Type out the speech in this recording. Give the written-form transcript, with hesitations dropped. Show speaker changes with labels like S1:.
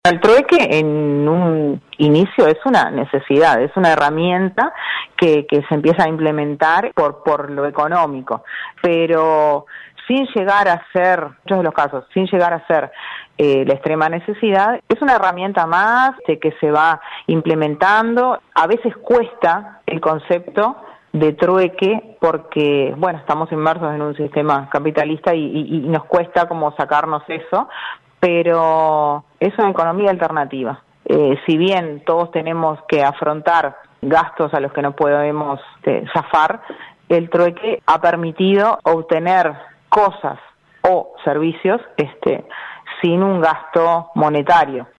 S1: El trueque en un inicio es una necesidad, es una herramienta que se empieza a implementar por lo económico, pero sin llegar a ser, en muchos de los casos, sin llegar a ser la extrema necesidad, es una herramienta más que se va implementando. A veces cuesta el concepto de trueque porque, bueno, estamos inmersos en un sistema capitalista y nos cuesta como sacarnos eso, pero es una economía alternativa. Si bien todos tenemos que afrontar gastos a los que no podemos zafar, el trueque ha permitido obtener cosas o servicios sin un gasto monetario.